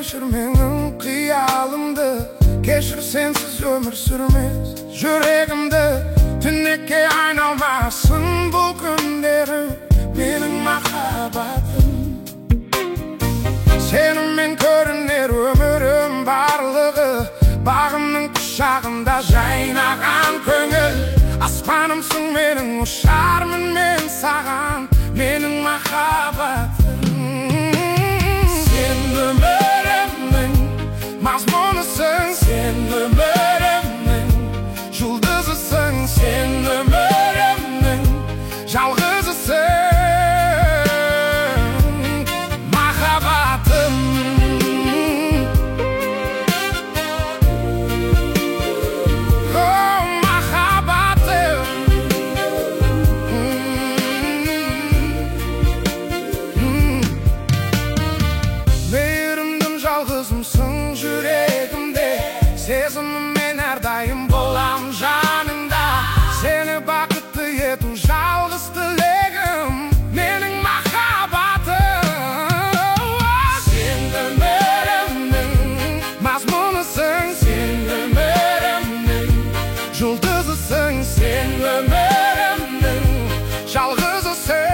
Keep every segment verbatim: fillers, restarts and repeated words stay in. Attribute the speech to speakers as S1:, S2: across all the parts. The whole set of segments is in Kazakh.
S1: кешір менің қиялымды, кешір сенсіз өмір сүрмес жүрегімді. Түнекке айналмасын бұл күндері менің махаббатым. Сенімен көрінер өмірім барлығы, бағымның құшағында жайнаған көңіл. Аспанымсың менің, ұшармын мен саған, менің махаббатым. Сен өмірімнің мазмұнысың, сен өмірімнің жұлдызысың, сен өмірімнің жалғызысың. Жалғызымсың жүрегімде, сезіміммен әрдайым болам жаныңда. Сені бақытты ету жалғыз тілегім, менің махаббатым. Сен өмірімнің мазмұнысың, сен өмірімнің жұлдызысың, сен өмірімнің жалғызысың.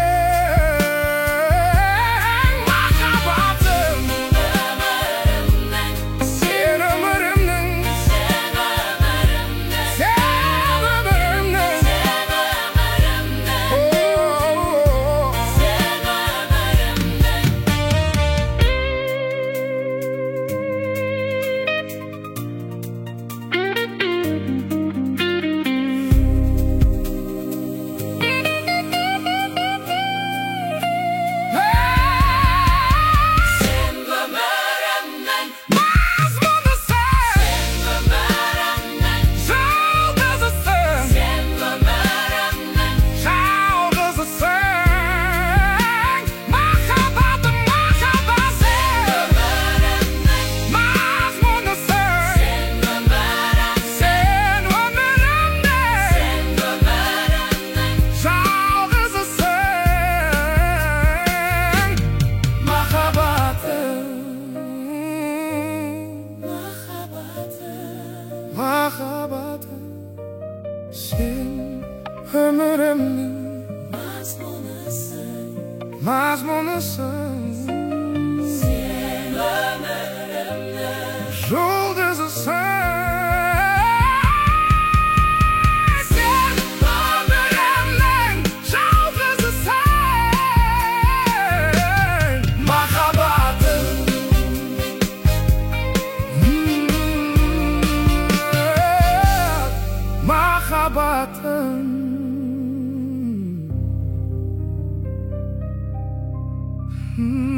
S1: Махаббатым, сен өмірімнің мазмұнысың, мазмұнысың. Сен өмірімнің жұлдызысың. Mахаббатым.